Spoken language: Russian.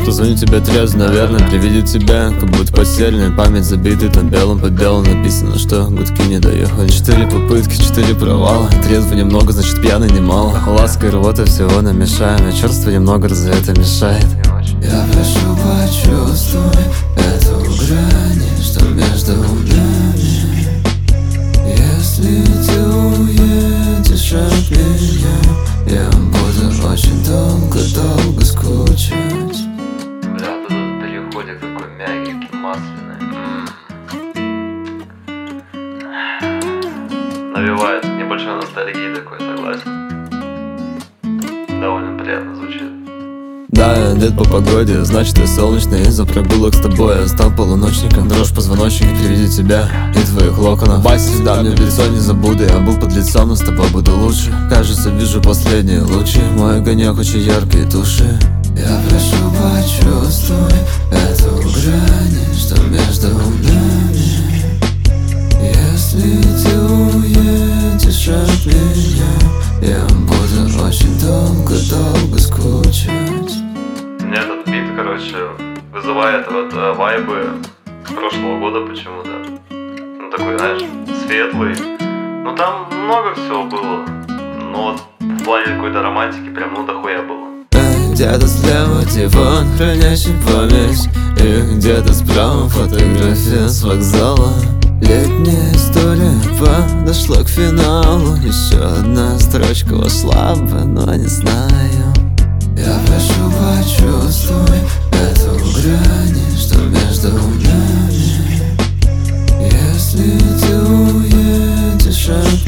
Позвоню тебе трезв, наверное, при виде тебя как будто постельная память забитой, там белым по белому написано, что гудки не доехали. 4 попытки, 4 провала. Трезво немного, значит пьяный немало. Ласка и рвота всего намешаем, и черство немного разве это мешает? Я прошу, почувствуй эту грань, что между нами. Если ты уедешь от меня, я буду очень долго-долго скучать. Бля, тут переходик такой мягкий, масляный. Навевает небольшой ностальгии такой, согласен. Довольно приятно звучит. Да, я одет по погоде, значит я солнечный. Из-за прогулок с тобой я стал полуночником. Дрожь позвоночника при виде тебя и твоих локонов. Баси, да, мне в лицо не забуду. Я был под лицом, но с тобой буду лучше. Кажется, вижу последние лучи. Мой огонек очень яркий, туши. Я прошу, почувствуй эту грань, что между нами. Если ты уедешь от меня, я буду очень долго-долго скучать. Мне этот бит, короче, вызывает вот вайбы прошлого года почему-то. Ну такой, знаешь, светлый. Ну там много всего было. Но вот в плане какой-то романтики прям ну дохуя было. Где-то слева диван, хранящий память, и где-то справа фотография с вокзала. Летняя история подошла к финалу. Еще одна строчка вошла бы, но не знаю. Я прошу, почувствуй эту грань, что между нами. Если ты уедешь от